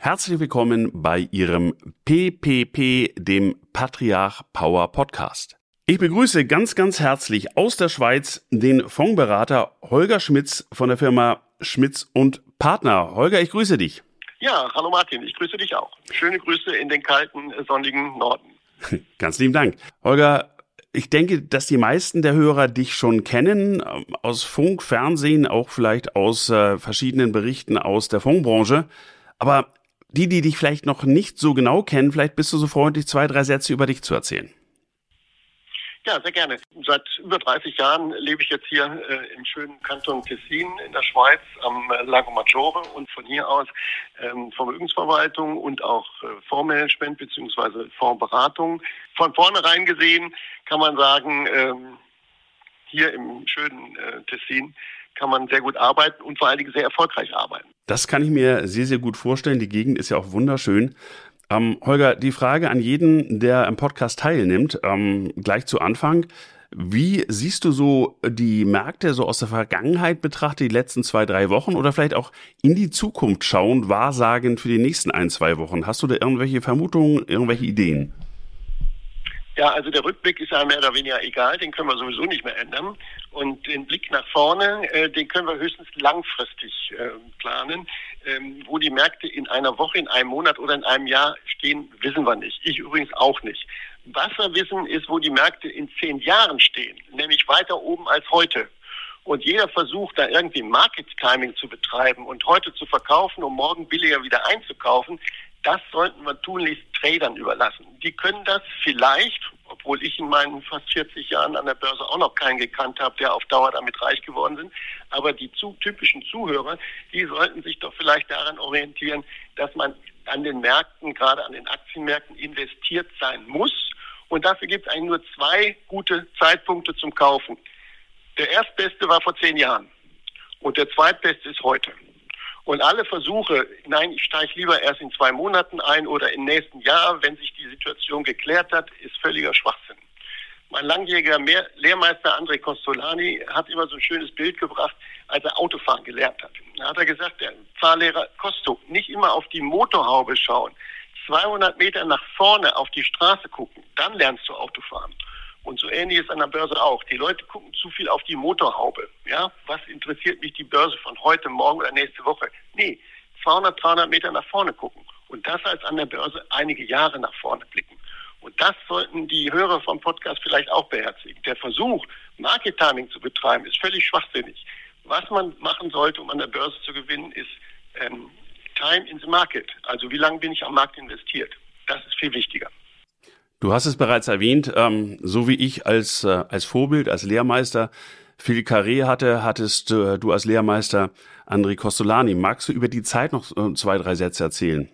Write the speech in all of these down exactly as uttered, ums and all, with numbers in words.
Herzlich willkommen bei Ihrem P P P, dem Patriarch Power Podcast. Ich begrüße ganz, ganz herzlich aus der Schweiz den Fondsberater Holger Schmitz von der Firma Schmitz und Partner. Holger, ich grüße dich. Ja, hallo Martin, ich grüße dich auch. Schöne Grüße in den kalten, sonnigen Norden. Ganz lieben Dank. Holger, ich denke, dass die meisten der Hörer dich schon kennen, aus Funk, Fernsehen, auch vielleicht aus äh, verschiedenen Berichten aus der Fondsbranche. Aber die, die dich vielleicht noch nicht so genau kennen, vielleicht bist du so freundlich, zwei, drei Sätze über dich zu erzählen. Ja, sehr gerne. Seit über dreißig Jahren lebe ich jetzt hier äh, im schönen Kanton Tessin in der Schweiz am äh, Lago Maggiore und von hier aus ähm, Vermögensverwaltung und auch äh, Fondsmanagement bzw. Fondsberatung. Von vornherein gesehen kann man sagen, ähm, hier im schönen äh, Tessin kann man sehr gut arbeiten und vor allen Dingen sehr erfolgreich arbeiten. Das kann ich mir sehr, sehr gut vorstellen. Die Gegend ist ja auch wunderschön. Ähm, Holger, die Frage an jeden, der am Podcast teilnimmt, ähm, gleich zu Anfang. Wie siehst du so die Märkte so aus der Vergangenheit betrachtet, die letzten zwei, drei Wochen oder vielleicht auch in die Zukunft schauen, wahrsagend für die nächsten ein, zwei Wochen? Hast du da irgendwelche Vermutungen, irgendwelche Ideen? Ja, also der Rückblick ist ja mehr oder weniger egal, den können wir sowieso nicht mehr ändern. Und den Blick nach vorne, äh, den können wir höchstens langfristig äh, planen. Ähm, wo die Märkte in einer Woche, in einem Monat oder in einem Jahr stehen, wissen wir nicht. Ich übrigens auch nicht. Was wir wissen, ist, wo die Märkte in zehn Jahren stehen, nämlich weiter oben als heute. Und jeder versucht, da irgendwie Market Timing zu betreiben und heute zu verkaufen, um morgen billiger wieder einzukaufen. Das sollten wir tunlichst Tradern überlassen. Die können das vielleicht, obwohl ich in meinen fast vierzig Jahren an der Börse auch noch keinen gekannt habe, der auf Dauer damit reich geworden sind. Aber die zu, typischen Zuhörer, die sollten sich doch vielleicht daran orientieren, dass man an den Märkten, gerade an den Aktienmärkten, investiert sein muss. Und dafür gibt es eigentlich nur zwei gute Zeitpunkte zum Kaufen. Der erstbeste war vor zehn Jahren und der zweitbeste ist heute. Und alle Versuche, nein, ich steige lieber erst in zwei Monaten ein oder im nächsten Jahr, wenn sich die Situation geklärt hat, ist völliger Schwachsinn. Mein langjähriger Lehrmeister André Costolani hat immer so ein schönes Bild gebracht, als er Autofahren gelernt hat. Da hat er gesagt, der Fahrlehrer Costo, nicht immer auf die Motorhaube schauen, zweihundert Meter nach vorne auf die Straße gucken, dann lernst du Autofahren. Und so ähnlich ist an der Börse auch. Die Leute gucken zu viel auf die Motorhaube. Ja, was interessiert mich die Börse von heute, morgen oder nächste Woche? Nee, zweihundert, dreihundert Meter nach vorne gucken. Und das heißt an der Börse einige Jahre nach vorne blicken. Und das sollten die Hörer vom Podcast vielleicht auch beherzigen. Der Versuch, Market Timing zu betreiben, ist völlig schwachsinnig. Was man machen sollte, um an der Börse zu gewinnen, ist ähm, Time in the Market. Also wie lange bin ich am Markt investiert? Das ist viel wichtiger. Du hast es bereits erwähnt, ähm, so wie ich als äh, als Vorbild, als Lehrmeister Phil Carré hatte, hattest äh, du als Lehrmeister André Costolani. Magst du über die Zeit noch äh, zwei, drei Sätze erzählen?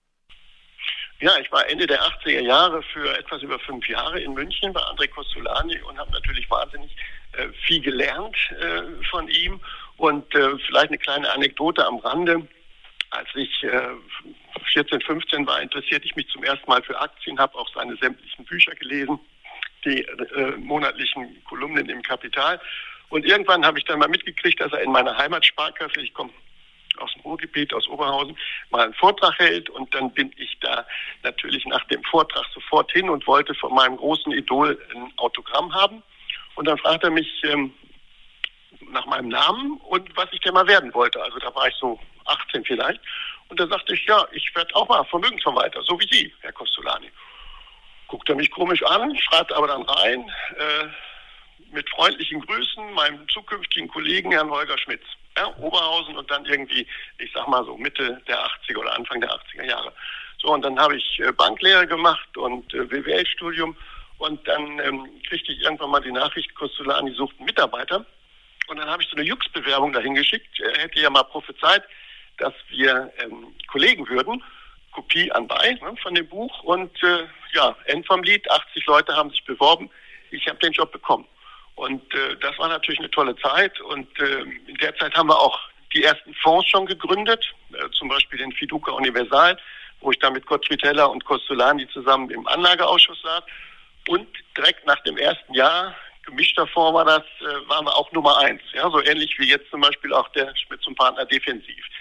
Ja, ich war Ende der achtziger Jahre für etwas über fünf Jahre in München bei André Costolani und habe natürlich wahnsinnig äh, viel gelernt äh, von ihm. Und äh, vielleicht eine kleine Anekdote am Rande. Als ich äh, vierzehn, fünfzehn war, interessierte ich mich zum ersten Mal für Aktien, habe auch seine sämtlichen Bücher gelesen, die äh, monatlichen Kolumnen im Kapital. Und irgendwann habe ich dann mal mitgekriegt, dass er in meiner Heimatsparkasse, ich komme aus dem Ruhrgebiet, aus Oberhausen, mal einen Vortrag hält. Und dann bin ich da natürlich nach dem Vortrag sofort hin und wollte von meinem großen Idol ein Autogramm haben. Und dann fragt er mich ähm, nach meinem Namen und was ich denn mal werden wollte. Also da war ich so achtzehn vielleicht. Und da sagte ich, ja, ich werde auch mal Vermögensverwalter, so wie Sie, Herr Costolani. Guckt er mich komisch an, schreibt aber dann rein, äh, mit freundlichen Grüßen, meinem zukünftigen Kollegen, Herrn Holger Schmitz. Ja, Oberhausen und dann irgendwie, ich sag mal so Mitte der achtziger oder Anfang der achtziger Jahre. So, und dann habe ich äh, Banklehre gemacht und äh, W W L-Studium und dann ähm, kriegte ich irgendwann mal die Nachricht, Costolani sucht einen Mitarbeiter. Und dann habe ich so eine Jux-Bewerbung dahin geschickt. Er hätte ja mal prophezeit, dass wir ähm, Kollegen würden. Kopie anbei ne, von dem Buch. Und äh, ja, End vom Lied, achtzig Leute haben sich beworben. Ich habe den Job bekommen. Und äh, das war natürlich eine tolle Zeit. Und äh, in der Zeit haben wir auch die ersten Fonds schon gegründet. Äh, zum Beispiel den Fiducia Universal, wo ich da mit Gottfried Heller und Costolani zusammen im Anlageausschuss saß. Und direkt nach dem ersten Jahr, gemischter Fonds war das, äh, waren wir auch Nummer eins. Ja, so ähnlich wie jetzt zum Beispiel auch der Schmitz und Partner Defensiv.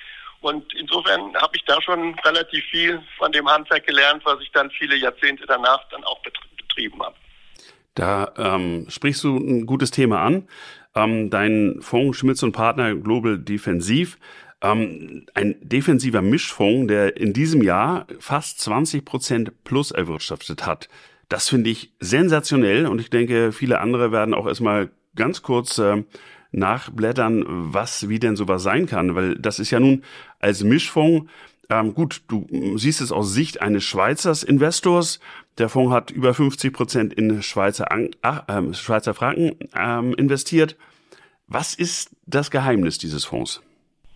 Und insofern habe ich da schon relativ viel von dem Handwerk gelernt, was ich dann viele Jahrzehnte danach dann auch betrieben habe. Da ähm, sprichst du ein gutes Thema an. Ähm, dein Fonds Schmitz und Partner Global Defensiv, ähm, ein defensiver Mischfonds, der in diesem Jahr fast zwanzig Prozent plus erwirtschaftet hat. Das finde ich sensationell und ich denke, viele andere werden auch erstmal ganz kurz äh, nachblättern, was, wie denn sowas sein kann, weil das ist ja nun als Mischfonds, ähm, gut, du siehst es aus Sicht eines Schweizers Investors, der Fonds hat über fünfzig Prozent in Schweizer, ach, äh, Schweizer Franken ähm, investiert. Was ist das Geheimnis dieses Fonds?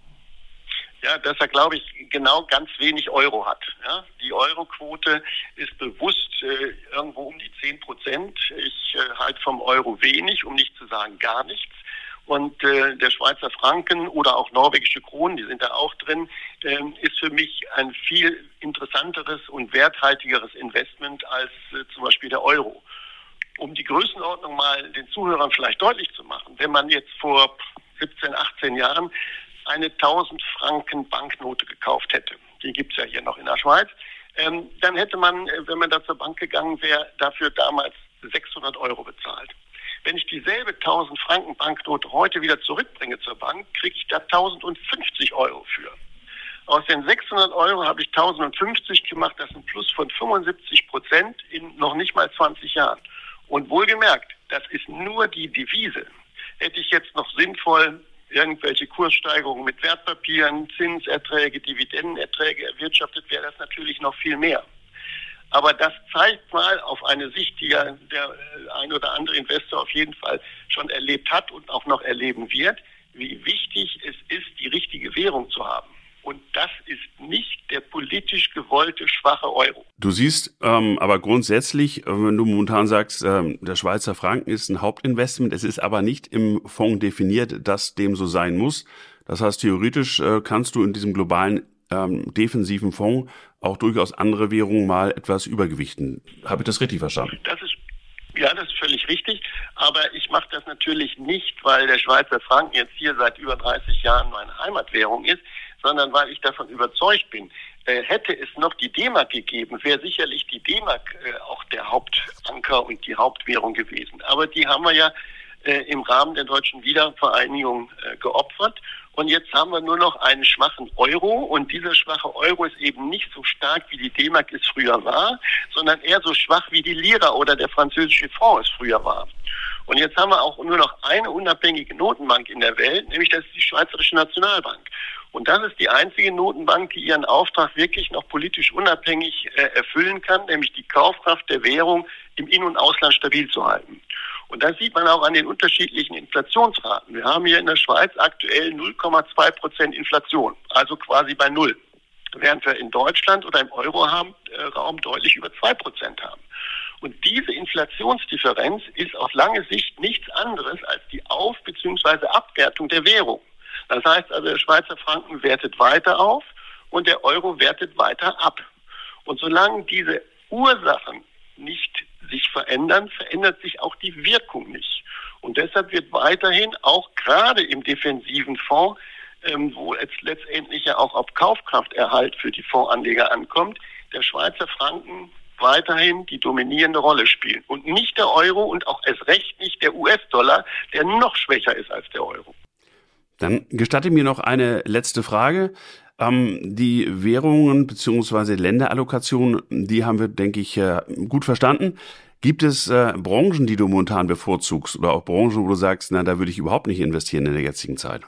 Ja, dass er, glaube ich, genau ganz wenig Euro hat. Ja, die Euro-Quote ist bewusst äh, irgendwo um die zehn Prozent. Ich äh, halte vom Euro wenig, um nicht zu sagen gar nichts. Und äh, der Schweizer Franken oder auch norwegische Kronen, die sind da auch drin, äh, ist für mich ein viel interessanteres und werthaltigeres Investment als äh, zum Beispiel der Euro. Um die Größenordnung mal den Zuhörern vielleicht deutlich zu machen, wenn man jetzt vor siebzehn, achtzehn Jahren eine tausend Franken Banknote gekauft hätte, die gibt's ja hier noch in der Schweiz, ähm, dann hätte man, wenn man da zur Bank gegangen wäre, dafür damals sechshundert Euro bezahlt. Wenn ich dieselbe tausend Franken Banknote heute wieder zurückbringe zur Bank, kriege ich da tausendfünfzig Euro für. Aus den sechshundert Euro habe ich tausendfünfzig gemacht, das ist ein Plus von fünfundsiebzig Prozent in noch nicht mal zwanzig Jahren. Und wohlgemerkt, das ist nur die Devise. Hätte ich jetzt noch sinnvoll irgendwelche Kurssteigerungen mit Wertpapieren, Zinserträge, Dividendenerträge erwirtschaftet, wäre das natürlich noch viel mehr. Aber das zeigt mal auf eine Sicht, die ja der ein oder andere Investor auf jeden Fall schon erlebt hat und auch noch erleben wird, wie wichtig es ist, die richtige Währung zu haben. Und das ist nicht der politisch gewollte schwache Euro. Du siehst ähm, aber grundsätzlich, wenn du momentan sagst, ähm, der Schweizer Franken ist ein Hauptinvestment, es ist aber nicht im Fonds definiert, dass dem so sein muss. Das heißt, theoretisch äh, kannst du in diesem globalen ähm, defensiven Fonds auch durchaus andere Währungen mal etwas übergewichten. Habe ich das richtig verstanden? Das ist Ja, das ist völlig richtig. Aber ich mache das natürlich nicht, weil der Schweizer Franken jetzt hier seit über dreißig Jahren meine Heimatwährung ist, sondern weil ich davon überzeugt bin, äh, hätte es noch die D-Mark gegeben, wäre sicherlich die D-Mark äh, auch der Hauptanker und die Hauptwährung gewesen. Aber die haben wir ja äh, im Rahmen der deutschen Wiedervereinigung äh, geopfert. Und jetzt haben wir nur noch einen schwachen Euro. Und dieser schwache Euro ist eben nicht so stark, wie die D-Mark es früher war, sondern eher so schwach, wie die Lira oder der französische Franc es früher war. Und jetzt haben wir auch nur noch eine unabhängige Notenbank in der Welt, nämlich das ist die Schweizerische Nationalbank. Und das ist die einzige Notenbank, die ihren Auftrag wirklich noch politisch unabhängig äh, erfüllen kann, nämlich die Kaufkraft der Währung im In- und Ausland stabil zu halten. Und das sieht man auch an den unterschiedlichen Inflationsraten. Wir haben hier in der Schweiz aktuell null Komma zwei Prozent Inflation, also quasi bei Null. Während wir in Deutschland oder im Euro-Raum äh, deutlich über zwei Prozent haben. Und diese Inflationsdifferenz ist auf lange Sicht nichts anderes als die Auf- bzw. Abwertung der Währung. Das heißt also, der Schweizer Franken wertet weiter auf und der Euro wertet weiter ab. Und solange diese Ursachen nicht sich verändern, verändert sich auch die Wirkung nicht. Und deshalb wird weiterhin auch gerade im defensiven Fonds, ähm, wo es letztendlich ja auch auf Kaufkrafterhalt für die Fondsanleger ankommt, der Schweizer Franken weiterhin die dominierende Rolle spielen. Und nicht der Euro und auch erst recht nicht der U S-Dollar, der noch schwächer ist als der Euro. Dann gestatte mir noch eine letzte Frage. Ähm, die Währungen bzw. Länderallokationen, die haben wir, denke ich, äh, gut verstanden. Gibt es äh, Branchen, die du momentan bevorzugst oder auch Branchen, wo du sagst, na, da würde ich überhaupt nicht investieren in der jetzigen Zeit?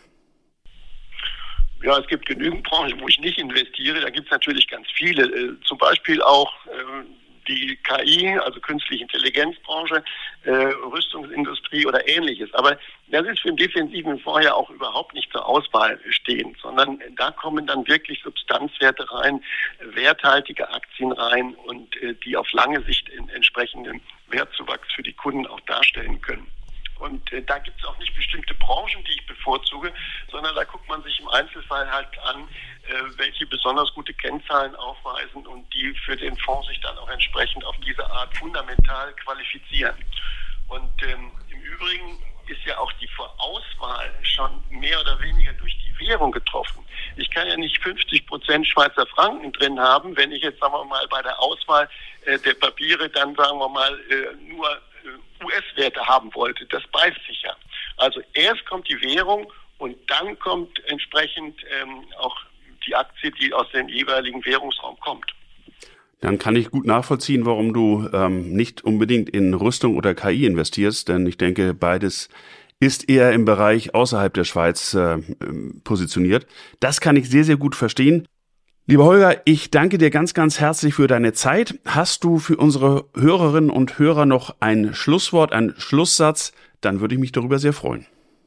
Ja, es gibt genügend Branchen, wo ich nicht investiere. Da gibt es natürlich ganz viele. Äh, zum Beispiel auch äh, die K I, also künstliche Intelligenzbranche, äh, Rüstungsindustrie oder ähnliches. Aber das ist für den defensiven Fonds ja auch überhaupt nicht zur Auswahl stehend, sondern da kommen dann wirklich Substanzwerte rein, werthaltige Aktien rein und äh, die auf lange Sicht in entsprechenden Wertzuwachs für die Kunden auch darstellen können. Und äh, da gibt es auch nicht bestimmte Branchen, die ich bevorzuge, sondern da guckt man sich im Einzelfall halt an, äh, welche besonders gute Kennzahlen aufweisen und die für den Fonds sich dann auch entsprechend auf diese Art fundamental qualifizieren. Und ähm, im Übrigen ist ja auch die Vorauswahl schon mehr oder weniger durch die Währung getroffen. Ich kann ja nicht fünfzig Prozent Schweizer Franken drin haben, wenn ich jetzt, sagen wir mal, bei der Auswahl äh, der Papiere dann, sagen wir mal, äh, nur äh, U S-Werte haben wollte. Das beißt sich ja. Also erst kommt die Währung und dann kommt entsprechend ähm, auch die Aktie, die aus dem jeweiligen Währungsraum kommt. Dann kann ich gut nachvollziehen, warum du ähm, nicht unbedingt in Rüstung oder K I investierst, denn ich denke, beides ist eher im Bereich außerhalb der Schweiz äh, positioniert. Das kann ich sehr, sehr gut verstehen. Lieber Holger, ich danke dir ganz, ganz herzlich für deine Zeit. Hast du für unsere Hörerinnen und Hörer noch ein Schlusswort, einen Schlusssatz? Dann würde ich mich darüber sehr freuen.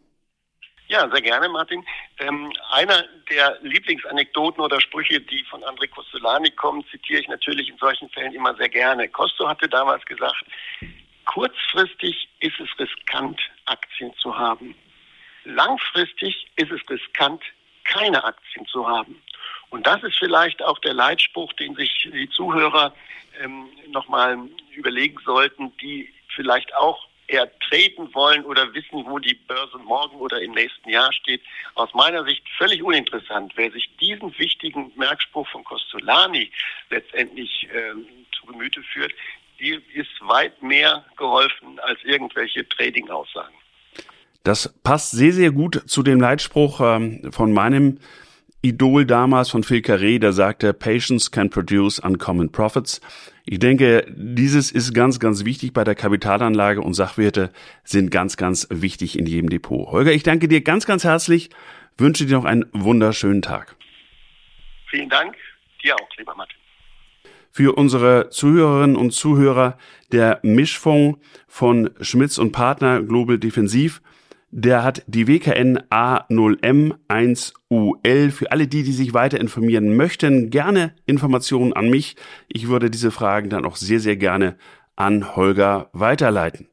Ja, sehr gerne, Martin. Ähm, einer der Lieblingsanekdoten oder Sprüche, die von André Kostolany kommen, zitiere ich natürlich in solchen Fällen immer sehr gerne. Costo hatte damals gesagt, kurzfristig ist es riskant, Aktien zu haben. Langfristig ist es riskant, keine Aktien zu haben. Und das ist vielleicht auch der Leitspruch, den sich die Zuhörer ähm, nochmal überlegen sollten, die vielleicht auch eher traden wollen oder wissen, wo die Börse morgen oder im nächsten Jahr steht. Aus meiner Sicht völlig uninteressant. Wer sich diesen wichtigen Merkspruch von Kostolany letztendlich äh, zu Gemüte führt, die ist weit mehr geholfen als irgendwelche Trading-Aussagen. Das passt sehr, sehr gut zu dem Leitspruch ähm, von meinem Idol damals, von Phil Carré, der sagte, Patience can produce uncommon profits. Ich denke, dieses ist ganz, ganz wichtig bei der Kapitalanlage und Sachwerte sind ganz, ganz wichtig in jedem Depot. Holger, ich danke dir ganz, ganz herzlich, wünsche dir noch einen wunderschönen Tag. Vielen Dank, dir auch, lieber Martin. Für unsere Zuhörerinnen und Zuhörer, der Mischfonds von Schmitz und Partner Global Defensiv, der hat die W K N A null M eins U L. Für alle die, die sich weiter informieren möchten, gerne Informationen an mich. Ich würde diese Fragen dann auch sehr, sehr gerne an Holger weiterleiten.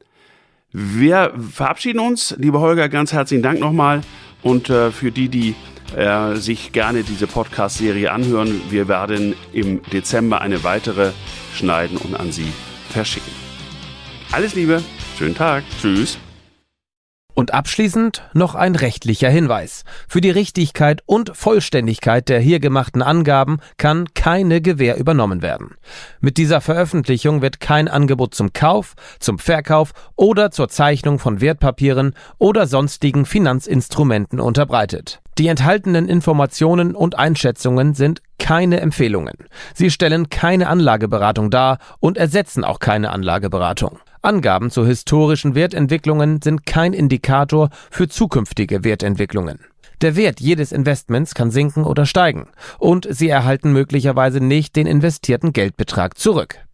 Wir verabschieden uns. Lieber Holger, ganz herzlichen Dank nochmal. Und äh, für die, die äh, sich gerne diese Podcast-Serie anhören, wir werden im Dezember eine weitere schneiden und an Sie verschicken. Alles Liebe, schönen Tag, tschüss. Und abschließend noch ein rechtlicher Hinweis. Für die Richtigkeit und Vollständigkeit der hier gemachten Angaben kann keine Gewähr übernommen werden. Mit dieser Veröffentlichung wird kein Angebot zum Kauf, zum Verkauf oder zur Zeichnung von Wertpapieren oder sonstigen Finanzinstrumenten unterbreitet. Die enthaltenen Informationen und Einschätzungen sind keine Empfehlungen. Sie stellen keine Anlageberatung dar und ersetzen auch keine Anlageberatung. Angaben zu historischen Wertentwicklungen sind kein Indikator für zukünftige Wertentwicklungen. Der Wert jedes Investments kann sinken oder steigen und Sie erhalten möglicherweise nicht den investierten Geldbetrag zurück.